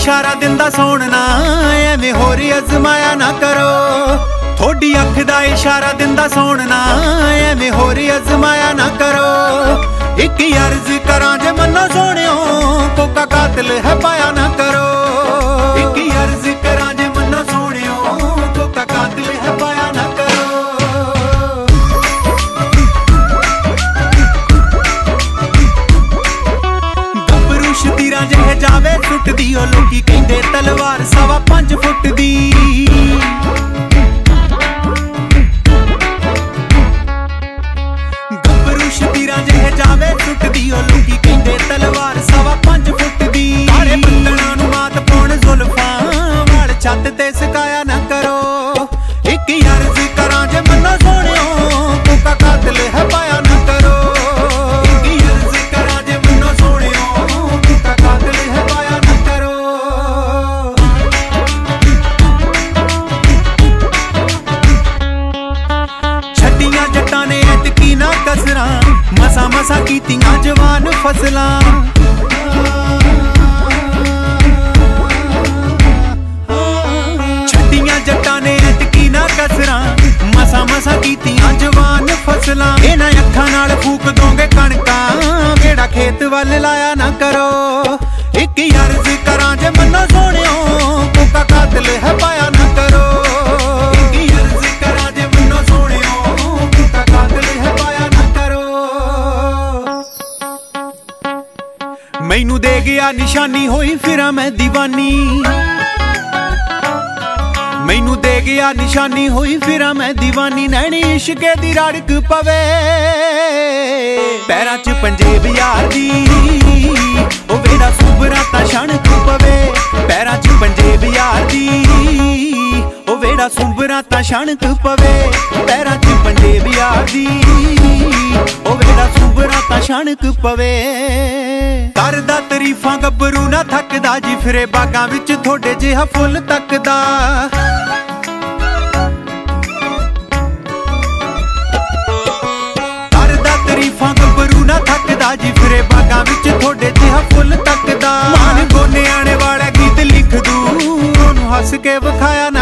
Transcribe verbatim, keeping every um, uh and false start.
इशारा दिंदा सोहणना एवें होर अजमाया ना करो। थोड़ी अख दा इशारा दिंदा सोहणना एवें होर अजमाया ना करो। एक अर्ज करां जे मन्नो सोहणियो कोका कातिल है पाया ना करो। एक अर्ज करां जे मन्नो सोहणियो कोका कातिल है पाया ना करो। गबरू शतीरां जिहे जावे सुटदी ओ लोकी कहंदे तलवार सवा पंज फुट दी। गबरू शतीरां जिहे जावे सुटदी ओ लोकी कहंदे तलवार सवा पंज फुट दी। काले बंदनां नूं मात पाउण जुल्फां वाल छत ते सकाया ना करो। एक अर्ज करां जे मन्नो सोहणियो कोका कातिल है पाया ना करो। एक अर्ज करां जे मन्नो सोहणियो कोका कातिल है पाया ना करो। छड्डियां जट्टां ने ऐतकी ना कसरां मसा मसा कीतियां जवान फसलां। छड्डियां जट्टां ने ऐतकी ना कसरां मसा मसा कीतियां जवान फसलां। इन्हां अखां नाल फूक दोगे कणकां गेड़ा खेत वल लाया ना करो। एक अर्ज करां जे मन्नो सोहणियो कोका कातिल है पाया ना करो। एक अर्ज करां जे मन्नो सोहणियो कोका कातिल है पाया ना करो। मैनू दे गया निशानी होई फिरां मैं दीवानी। मैनू दे गया निशानी होई फिरां मैं दीवानी। नैनी इश्के दी रड़क पवे पैरां च पंजेब यार दी ओ वेड़ा सुबरा तां छणक पवे। पैरां च पंजेब यार दी ओ वेड़ा सुबरा तां छणक पवे। पैरां च पंजेब यार दी ओ वेड़ा सुबरा तां छणक पवे। करदा तरीफां गब्बरू ना थकदा जी फिरे बागां विच थोड़े जिहा फुੱਲ तकदा। करदा तरीफां गब्बरू ना थकदा जी फिरे बागां विच थोड़े जिहा फुੱਲ तकदा। मान गोने आने वाला गीत लिख दूं ओनू हस के विखाया